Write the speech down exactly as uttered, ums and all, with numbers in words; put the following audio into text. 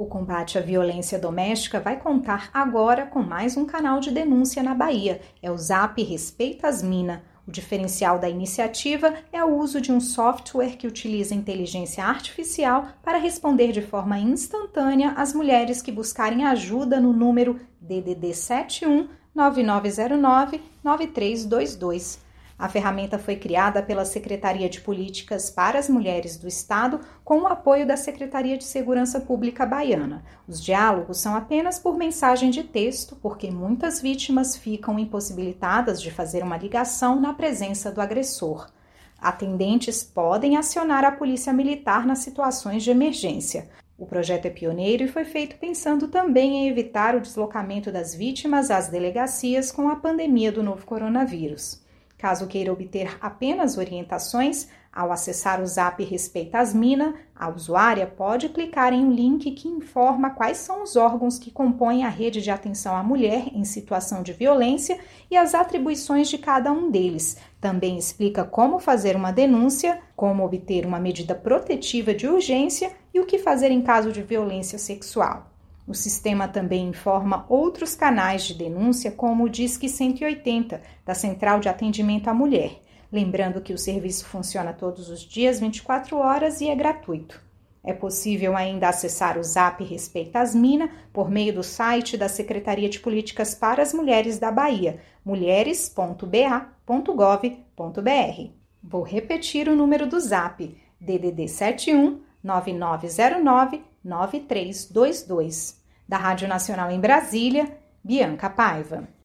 O combate à violência doméstica vai contar agora com mais um canal de denúncia na Bahia. É o Zap Respeita as Mina. O diferencial da iniciativa é o uso de um software que utiliza inteligência artificial para responder de forma instantânea às mulheres que buscarem ajuda no número D D D sete um nove nove zero nove nove três dois dois. A ferramenta foi criada pela Secretaria de Políticas para as Mulheres do Estado com o apoio da Secretaria de Segurança Pública baiana. Os diálogos são apenas por mensagem de texto, porque muitas vítimas ficam impossibilitadas de fazer uma ligação na presença do agressor. Atendentes podem acionar a Polícia Militar nas situações de emergência. O projeto é pioneiro e foi feito pensando também em evitar o deslocamento das vítimas às delegacias com a pandemia do novo coronavírus. Caso queira obter apenas orientações, ao acessar o Zap Respeita as Mina, a usuária pode clicar em um link que informa quais são os órgãos que compõem a rede de atenção à mulher em situação de violência e as atribuições de cada um deles. Também explica como fazer uma denúncia, como obter uma medida protetiva de urgência e o que fazer em caso de violência sexual. O sistema também informa outros canais de denúncia, como o Disque cento e oitenta, da Central de Atendimento à Mulher. Lembrando que o serviço funciona todos os dias, vinte e quatro horas, e é gratuito. É possível ainda acessar o Zap Respeita as Mina por meio do site da Secretaria de Políticas para as Mulheres da Bahia, mulheres ponto b a ponto gov ponto b r. Vou repetir o número do Zap, D D D sete um nove nove zero nove nove três dois dois. Da Rádio Nacional em Brasília, Bianca Paiva.